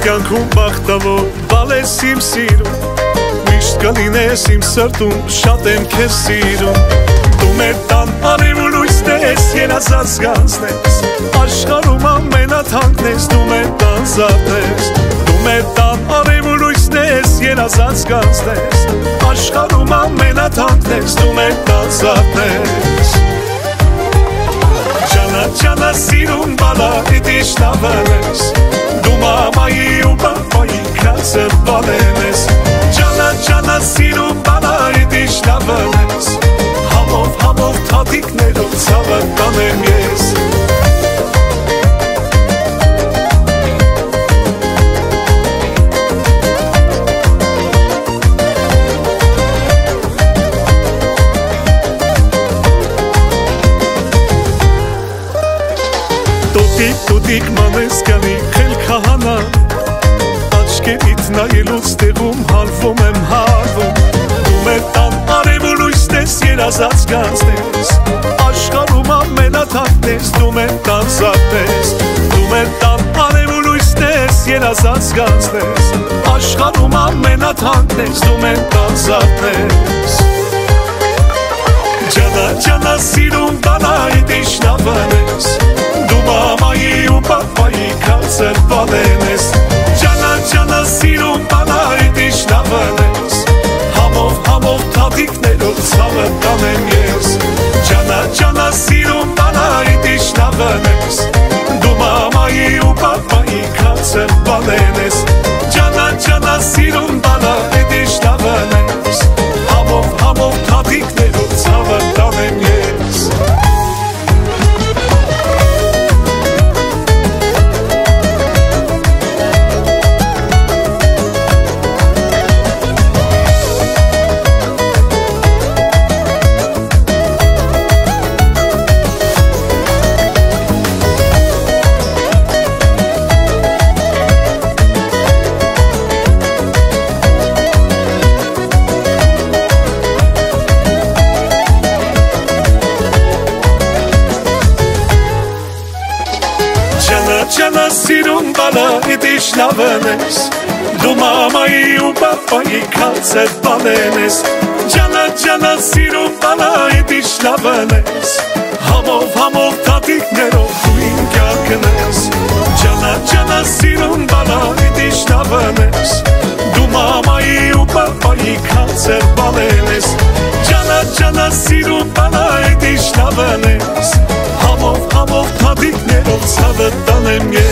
կյանքում բախտավոր բալես իմ սիրում Միշտ կլինես իմ սրտում շատ եմ քեզ սիրում Դու մեր տան արև ու լույսն ես երազած գանձնես Աշխարհում ամենաթանկն ես դու մեր տան զարդն ես Դու մեր տան արև ու լույսն ես երազած գանձնես Աշխարհում ամենաթանկն ես դու մեր տան զարդն ես Ջանա սիրուն բալա իդիշնավն ես Դու մամայի ու պապայի կացր բալեն ես Ջանա սիրուն բալա իդիշնավն ես Համով թաթիկներով ցավը կանեմ ես Տոտիկ մանես կանի խել քահանա Աչքերիդ նայելուց տեղում հալվում եմ հարվում Դու մեր տան արև ու լույսն ես երազած գանձնես Աշխարհում ամենաթանկն ես դու մեր տան զարդն ես Դու մեր տան արև ու լույսն ես երազած գանձնես Աշխարհում ամենաթանկն ես դու մեր տան զարդն ես Ջանա սիրուն բալայի դիշնավն ես Դու մամայի ու պապայի կացր բալեն ես Ջանա սիրուն բալայի դիշնավն ես Համով թաթիկներով ցավը կանեմ ես Ջանա սիրուն բալայի դիշնավն ես Դու մամայի ու պապայի կացր բալեն ես Ջանա սիրուն բալայի դիշնավն ես Համով թաթիկներով ցավը կանեմ ես Ջանա սիրուն բալայի դիշնավն ես Դու մամայի ու պապայի կացր բալեն ես Ջանա սիրուն բալայի դիշնավն ես Համով թաթիկներով դու իմ կյանքն ես Ջանա սիրուն բալայի դիշնավն ես Դու մամայի ու պապայի կացր բալեն ես Ջանա սիրուն բալայի դիշնավն ես Համով թաթիկներով ցավը տանեմ ես